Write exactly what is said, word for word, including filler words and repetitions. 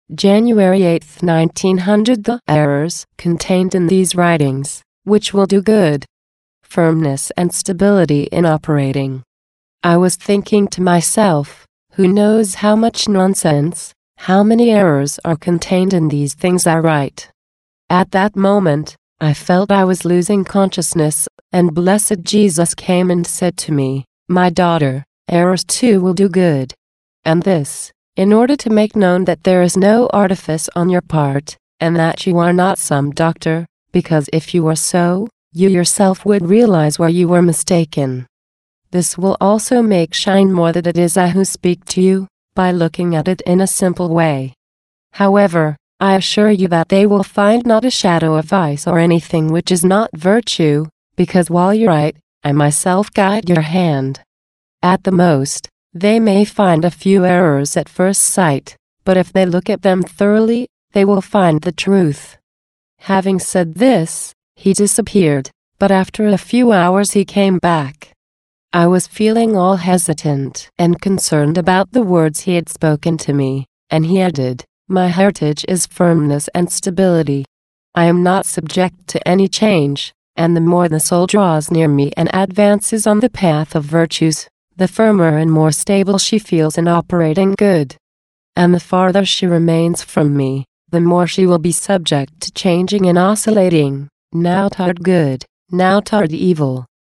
January eighth, nineteen hundred. The errors contained in these writings, which will do good. Firmness and stability in operating. I was thinking to myself, who knows how much nonsense, how many errors are contained in these things I write. At that moment, I felt I was losing consciousness, and blessed Jesus came and said to me, "My daughter, errors too will do good." And this, in order to make known that there is no artifice on your part, and that you are not some doctor, because if you were so, you yourself would realize where you were mistaken. This will also make shine more that it is I who speak to you, by looking at it in a simple way. However, I assure you that they will find not a shadow of vice or anything which is not virtue, because while you write, I myself guide your hand. At the most, they may find a few errors at first sight, but if they look at them thoroughly, they will find the truth. Having said this, he disappeared, but after a few hours he came back. I was feeling all hesitant and concerned about the words he had spoken to me, and he added, "My heritage is firmness and stability. I am not subject to any change, and the more the soul draws near me and advances on the path of virtues, the firmer and more stable she feels in operating good. And the farther she remains from me, the more she will be subject to changing and oscillating, now toward good, now toward evil,